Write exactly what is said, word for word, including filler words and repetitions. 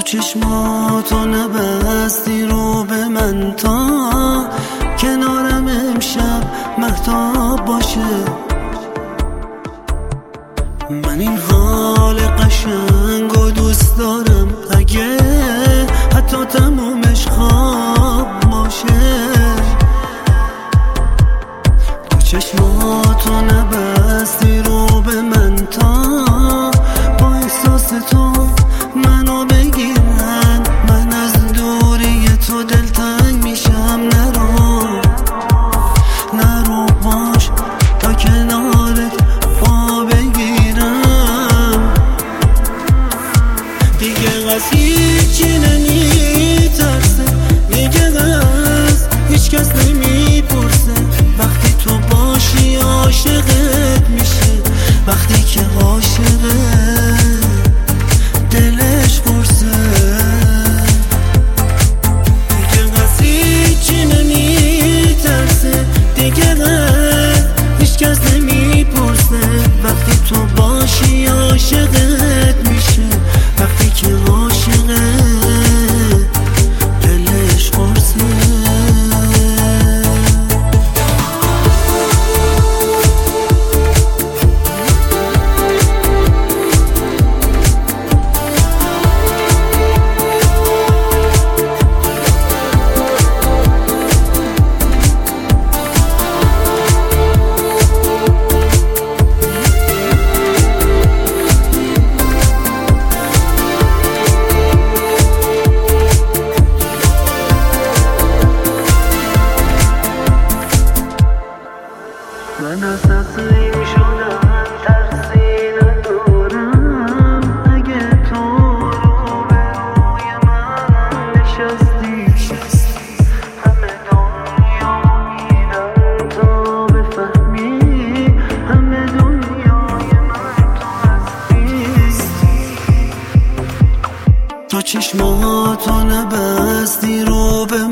چشماتو نبستی رو به من تا کنارم امشب مهتاب باشه. من این حال قشنگو دوست دارم اگه حتی تمومش خواب باشه. تو چشماتو نبستی رو به من تا با احساس تو منو بگیرن. من از دوری تو دلتنگ میشم. نرو نرو باش تا کنارت پا بگیرم. دیگه از هیچی نمیترسه، دیگه از هیچ کس نمیپرسه. وقتی تو باشی عاشقت میشه، وقتی که عاشقه دلش پرسه. دیگه از هیچی نمیترسه، دیگه از هیچ کس نمیپرسه. وقتی تو باشی عاشقت میشه، وقتی که عاشقه دلش پرسه. من از تسلیم شدم ترسی ندارم. اگه تو رو به روی من نشستی، همه دنیا میرن تا بفهمی همه دنیای من تو هستی. تو چشماتو نبستی رو به